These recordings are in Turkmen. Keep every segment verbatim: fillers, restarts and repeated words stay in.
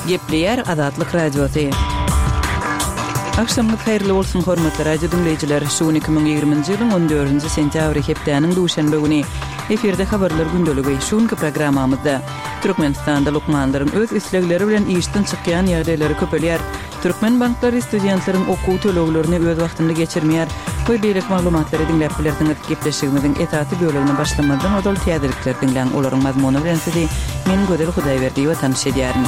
Gepleyer Azatlyk Radiosu. Akşamlık hayırlı olsun hormatly radio dinleyijiler. Şu iki bin ýygrymynjy ýylyň on dördünji sentýabry hepdeniň duşanbe güni eferde habarlar gündöligi şuňky programmamyzda Türkmenistanda lukmanlaryň öz islegleri bilen işden çykýan ýagdaýlary köpelýär. Türkmen banklary studentlaryň okuw töleglerini öz wagtynda geçirmeýär. Bu beýlik maglumatlary dinläp bilerdiňiz. Gepleşigimiziň etaty bölümini başlamadan odal täzelikler dinleň olaryň mazmuny bilen sizi men Gödel Hudaýberdi we tanış edýärin.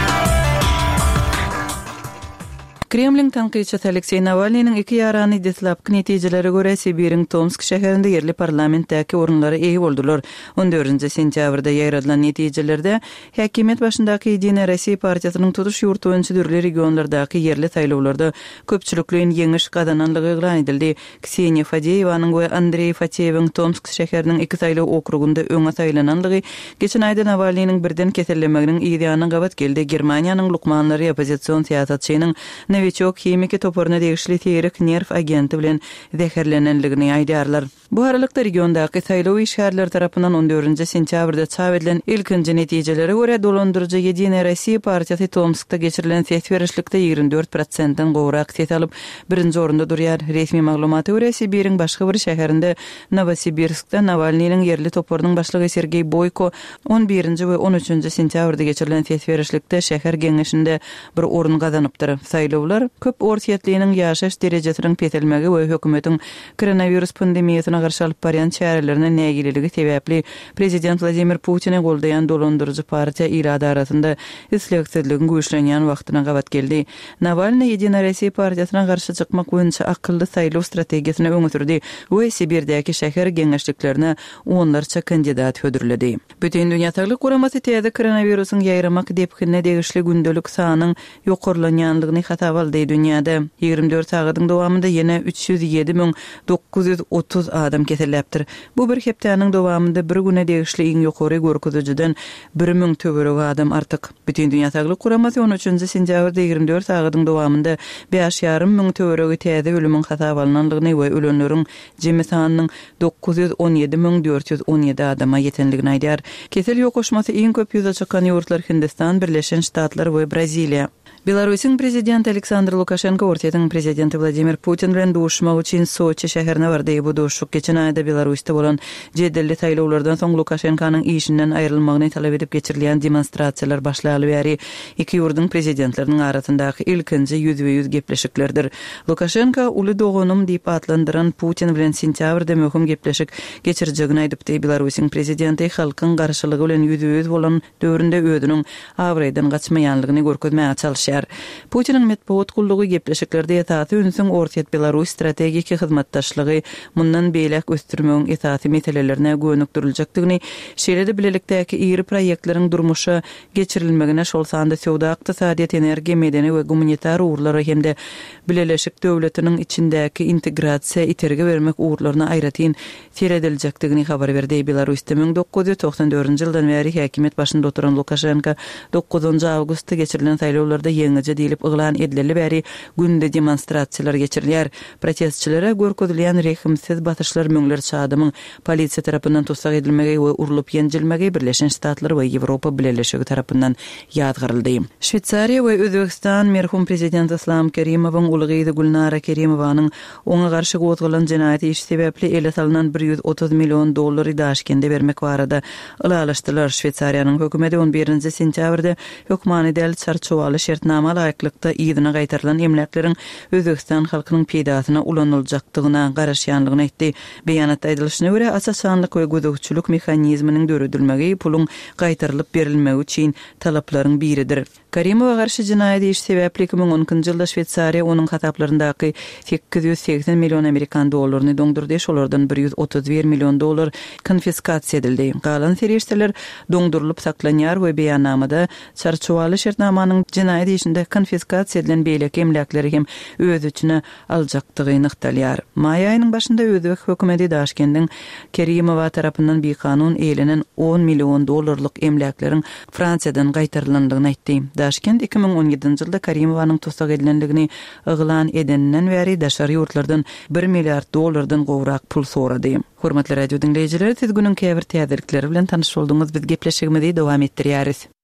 Kremlin tanqidçisi Aleksey Navalnyň iki ýarany deslapky netijelere görä Sibiriň Tomsk şäherinde yerli parlamentdäki orunlary eýi boldular. on dördünji sentýabrda ýaýradylan netijelerde häkimet başyndaky Ýedine Rossiýa partiýasynyň tutuş ýurtynçy dürli regionlardaky yerli saýlawlarda köpçülikliň ýeňiş gazananlygy eglan edildi. Ksenia Fadeýewanyň we Andrey Fateýewiň Tomsk şäheriniň iki saýlaw okrugunda öňe saýlananlygy geçen aýda Navalnyň birden kesellemeginiň ýa-da gabat geldi. Germaniýanyň lukmanlary opozisiýon siýasatçynyň Novichok hemiki toporuna degişli teýrik nerv agenti bilen zäherlenenligini aýdýarlar. Bu aralykda regiondaky saýlaw işgärleri tarapyndan on dördünji sentýabrda çap edilen ilkinji netijelere görä dolandyrjy Ýedine Rossiýa partiýasy Tomskda geçirilen ses berişlikde ýygrimi dört prosentden gowrak ses alyp birinji orunda durýar. Resmi maglumata görä Sibiriň başga bir şäherinde Novosibirskda Navalnyň yerli toporunyň başlygy Sergey Boyko on birinji we on üçünji sentýabrda geçirilen ses berişlikde şäher geňeşinde bir orun gazanypdyr. Saýlaw köp ortiýetliğiniň ýaşaş derejesiniň petelmegi we hökümetiň koronavirus pandemiýasyna garşy alyp barýan çärelerine nägililigi sebäpli prezident Vladimir Putin'i goldaýan dolandyrjy partiýa irada arasynda islegsizligiň güýçlenýän wagtyna gabat geldi. Navalny Ýedine Rossiýa partiýasyna garşy çykmak boýunça akylly saýlaw strategiýasyny öňe sürdi we Sibirdäki şäher geňeşliklerine onlarça kandidat hödürledi. Bütün dünýä Saglyk Guramasy täze koronavirusyň ýaýramak depkine degişli gündelik sanyň ýokurlanýanlygyny hatabaldy dünýäde. ýygrimi dört sagatyň dowamında ýene üç ýüz ýedi bin dokuz ýüz otuz adam keseläpdir. Bu bir hepdeniň dowamında bir güne degişli iň ýokary görkezijiden bir min töwerek adam artyk. Bütün dünýä Saglyk Guramasy on üçünji sentýabrda ýygrimi dört sagatyň dowamında beş ýarym min töweregi täze ölümiň hatabalanynyny we ölenleriň jemi sanynyň dokuz ýüz on ýedi bin dört ýüz on ýedi adama ýetenligini aýdýar. Kesel ýokuşmasy iň köp ýüze çykan ýurtlar Hindistan, Birleşen Ştatlar we Braziliýa. Belarusyň prezidenti Aleksandr Lukashenko Ortiýanyň prezidenti Vladimir Putin bilen duşmak üçin Soçi şäherine bardy. Bu duşuk geçen aýda Belarusda bolan jedelli saýlawlardan soň Lukashenkonyň işinden aýrylmagyny talap edip geçirilýän demonstrasiýalar başlaly bäri iki ýurdun prezidentleriniň arasyndaky ilkinji ýüzbe ýüz gepleşiklerdir. Lukashenko uly dogunum diýip atlandyran Putin bilen sentýabrda möhüm gepleşik geçirjegini aýdypdy. Belarusyň prezidenti halkyň garşylygy bilen ýüzbe ýüz bolan döwründe ödüniň awraýdan gaçmaýanlygyny görkezmäge çalyşýar. Putin'in metbuat gullugy gepleşiklerde etaty ünsüň Ortiýat Belarus strategik hyzmatdaşlygy mundan beýlek östürmegiň etaty meselelerine gönükdiriljakdygyny, şeýlede bilelikdäki ýyry proýektleriň durmuşa geçirilmegine şol sanda sowda, ykdysadyýat, energiýa, medeni we gumanitar uğurlary hemde Birleşik Döwletiniň içindäki integrasiýa iterge bermek uğurlaryna aýratyn serediljakdygyny habar berdi. Belarusda bin dokuz ýüz toksan dördünji ýyldan bäri häkimet başynda oturan Lukashenko dokuzunji awgustda geçirilen saýlawlarda ýeňice diýilip eglan edileli bäri günde demonstrasiýalar geçirilýär. Protestçilere görkezilýän rehimsiz batyşlar müňler çadymyň polisiýa tarapyndan tutsak edilmegi we urulyp ýenjilmegi Birleşen Ştatlar we Ýewropa Birleşigi tarapyndan ýadgyryldy. Şweýçariýa we Özbegistan merhum prezident Islom Kerimowyň ulygy Gulnara Kerimowanyň oňa garşy gozgulan jenaýat işi sebäpli ele salynan bir ýüz otuz million dollary Daşkende bermek barada ılalaşdylar. Şweýçariýanyň hökümeti on birinji sentýabrda hökmany däl çarçowaly şertnama laýyklykda ýygyna gaýtarylan emlekleriň Özbegistan halkynyň peýdasyna ulanyljakdygyna garaşýanlygyny aýtdy. Beýanatda aýdylyşyna görä asasanlyk we gözegçilik mexanizminiň döredilmegi puluň gaýtarylyp berilmegi üçin talaplaryň biridir. Kerimowa garşy jenaýat işi sebäpli iki bin onunçy ýylda Şweýçariýa onuň hataplaryndaky sekiz ýüz seksen million amerikan dollaryny doňdurdy. Şolardan bir ýüz otuz bir million dollar konfiskasiýa edildi. Galan serişdeler doňdurulyp saklanýar we beýannamada çarçowaly şertnamanyň jenaýat işinde konfiskasiýa edilen beýleki emlekleri hem öz üçine aljakdygy nykdalýar. May aýynyň başynda Özbek hökümeti Daşkendiň Kerimowa tarapyndan bir kanun eýlenen on million dollarlyk emlekleriň Fransiýadan gaýtarylandygyny aýtdy. Daşkent iki bin on ýedinji ýylda Kerimowanyň tutsak edilenligini eglan edenden bäri daşary ýurtlardan bir milliard dollardan gowrak pul sorady. Hormatly radio dinleyijiler, siz günün käbir täzelikleri bilen tanyş bolduňyz. Biz gepleşigimizi dowam etdirýäris.